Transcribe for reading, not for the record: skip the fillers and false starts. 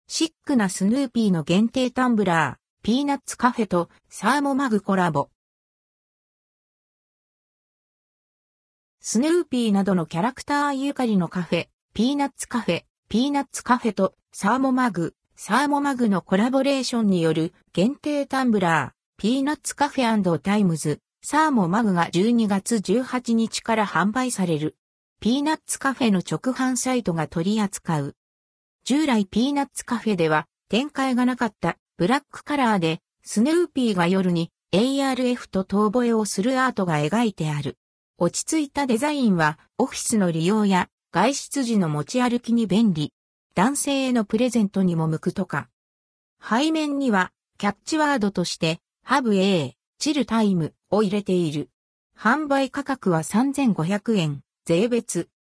シックなスヌーピーの限定タンブラー、ピーナッツカフェとサーモマグコラボ。スヌーピーなどのキャラクターゆかりのカフェ、ピーナッツカフェとサーモマグのコラボレーションによる限定タンブラー、ピーナッツカフェ&タイムズ、サーモマグが12月18日から販売される。ピーナッツカフェの直販サイトが取り扱う。従来ピーナッツカフェでは展開がなかったブラックカラーでスヌーピーが夜に ARF と遠吠えをするアートが描いてある。落ち着いたデザインはオフィスの利用や外出時の持ち歩きに便利。男性へのプレゼントにも向くとか。背面にはキャッチワードとしてHave a Chill Timeを入れている。販売価格は3500円、税別。